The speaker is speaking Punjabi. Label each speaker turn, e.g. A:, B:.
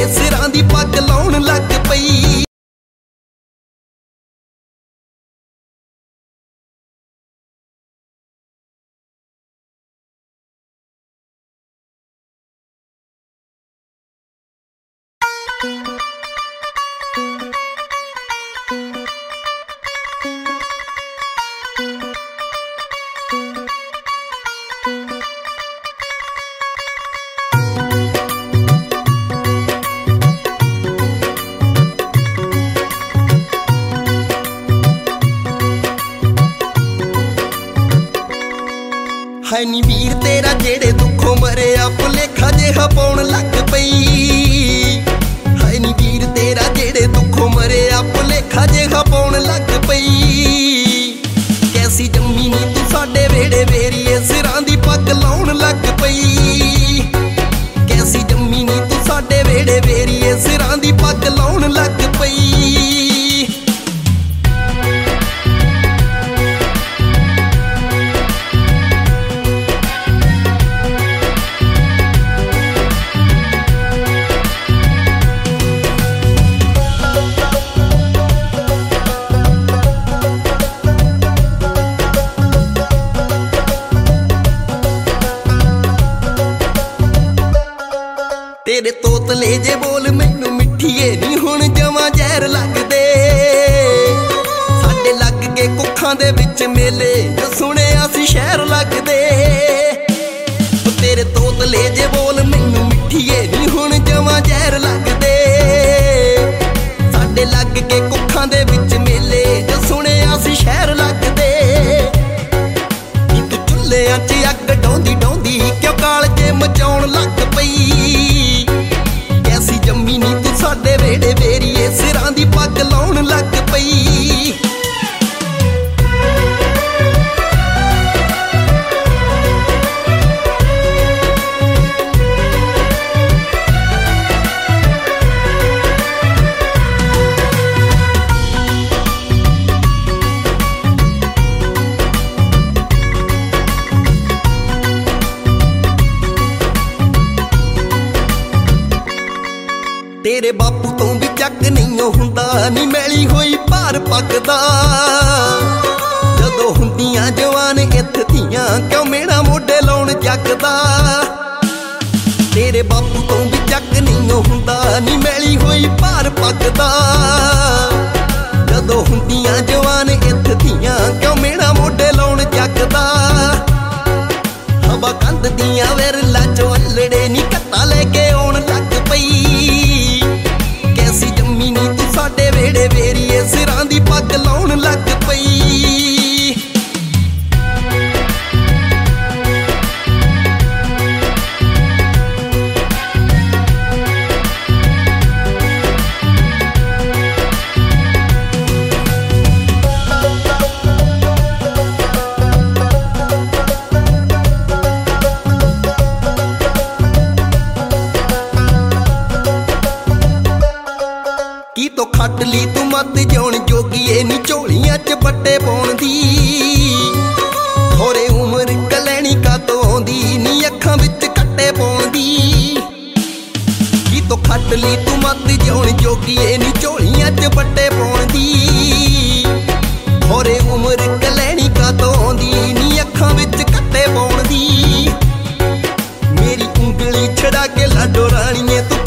A: ਵੇਰੀਏ ਸਿਰਾਂ ਦੀ ਪੱਗ ਲਾਉਣ ਲੱਗ ਪਈ। ਹੈ ਨੀ ਵੀਰ ਤੇਰਾ ਜਿਹੜੇ ਦੁੱਖੋਂ ਮਰਿਆ ਭੁਲੇਖਾ ਜਿਹਾ ਪਾਉਣ ਲੱਗ ਪਈ। ਹੈ ਨੀ ਵੀਰ ਤੇਰਾ ਜਿਹੜੇ ਦੁੱਖੋਂ ਮਰਿਆ ਭੁਲੇਖਾ ਜਿਹਾ ਪਾਉਣ ਲੱਗ ਪਈ। ਕੈਸੀ ਜੰਮੀ ਨੀ ਤੂੰ ਸਾਡੇ ਵੇੜੇ ਵੇਰੀਏ ਸਿਰਾਂ ਦੀ ਪੱਗ ਲਾਉਣ ਲੱਗ ਪਈ। ਕੈਸੀ ਜੰਮੀ ਨੀ ਤੂੰ ਸਾਡੇ ਵੇੜੇ ਵੇਰੀਏ ਸਿਰਾਂ ਦੀ ਪੱਗ ਲਾਉਣ ਲੱਗ ਪਈ। ਤੇਰੇ ਤੋਤਲੇ ਜੇ ਬੋਲ ਮੈਨੂੰ ਮਿੱਠੀਏ ਨੀ ਹੁਣ ਜਮਾਂ ਜ਼ਹਿਰ ਲੱਗਦੇ। ਸਾਡੇ ਲੱਗ ਕੇ ਕੁੱਖਾਂ ਦੇ ਵਿੱਚ ਮੇਲੇ ਸੁਣਿਆ ਸੀ ਸ਼ਹਿਰ ਲੱਗਦੇ। ਤੇਰੇ ਤੋਤਲੇ ਜੇ ਬੋਲ ਮੈਨੂੰ ਮਿੱਠੀਏ ਨੀ ਹੁਣ ਜਮਾਂ ਜ਼ਹਿਰ ਲੱਗਦੇ। ਸਾਡੇ ਲੱਗ ਕੇ ਕੁੱਖਾਂ ਦੇ ਵਿੱਚ ਮੇਲੇ ਸੁਣਿਆ ਸੀ ਸ਼ਹਿਰ ਲੱਗਦੇ। ਨੀ ਤੂੰ ਚੁੱਲ੍ਹਿਆਂ 'ਚ ਅੱਗ ਡਾਉਂਦੀ ਡਾਉਂਦੀ ਕਿਉਂ ਕਾਲਜੇ ਮਚਾਉਣ ਲੱਗ ਪਈ। ਕੈਸੀ ਜੰਮੀ ਨੀ ਤੂੰ ਸਾਡੇ ਵੇੜੇ ਵੇਰੀਏ ਸਿਰਾਂ ਦੀ ਪੱਗ ਲਾਉਣ ਲੱਗ ਪਈ। ਤੇਰੇ ਬਾਪੂ ਤੋਂ ਵੀ ਚੱਕ ਨਹੀਂ ਹੁੰਦਾ ਨੀ ਮੈਲੀ ਹੋਈ ਭਾਰ ਪੱਕਦਾ। ਜਦੋਂ ਹੁੰਦੀਆਂ ਜਵਾਨ ਇੱਥੇ ਧੀਆਂ ਕਿਉਂ ਮੇਰਾ ਮੋਢੇ ਲਾਉਣ ਜੱਗਦਾ। ਤੇਰੇ ਬਾਪੂ ਤੋਂ ਵੀ ਚੱਕ ਨਹੀਂ ਹੁੰਦਾ ਨੀ ਮੈਲੀ ਹੋਈ ਭਾਰ ਪੱਕਦਾ। ਜਦੋਂ ਹੁੰਦੀਆਂ ਜਵਾਨ ਇੱਥੇ ਧੀਆਂ ਕਿਉਂ ਮੇਰਾ ਮੋਢੇ ਲਾਉਣ ਜੱਗਦਾ। ਹਵਾ ਕੰਧ ਦੀਆਂ ਵਿਰਲਾ ਚੋਂ ਅਲੜੇ ਨੀ ਕੱਤਾ ਲੈ ਕੇ ਆਉਣ ਲੱਗ ਪਈ। ਕੈਸੀ ਜੰਮੀ ਨੀ ਤੂੰ ਸਾਡੇ ਵੇੜੇ ਵੇਰੀਏ ਸਿਰਾਂ ਦੀ ਪੱਗ ਲਾਉਣ ਲੱਗ ਪਈ। ਕੀ ਤੋਂ ਖੱਟ ਲਈ ਤੂੰ ਮੱਤ ਜਿਉਣ ਜੋਗੀਏ ਨੀ ਝੋਲੀਆਂ 'ਚ ਬੱਟੇ ਪਾਉਣ ਦੀ। ਹੋਰੇ ਉਮਰ ਕਲੈਣੀ ਕਾਤੋਂ ਆਉਂਦੀ ਨੀ ਅੱਖਾਂ ਵਿੱਚ ਕੱਟੇ ਪਾਉਣ ਦੀ। ਕੀ ਤੋਂ ਖੱਟ ਲਈ ਤੂੰ ਮੱਤ ਜਿਉਣ ਜੋਗੀਏ ਨੀ ਝੋਲੀਆਂ 'ਚ ਬੱਟੇ ਪਾਉਣ ਦੀ। ਹੋਰੇ ਉਮਰ ਕਲੈਣੀ ਕਾਤੋਂ ਆਉਂਦੀ ਨੀ ਅੱਖਾਂ ਵਿੱਚ ਕੱਟੇ ਪਾਉਣ ਦੀ। ਮੇਰੀ ਉਂਗਲੀ ਛਡਾ ਕੇ ਲਾਡੋ ਰਾਣੀਏ ਤੂੰ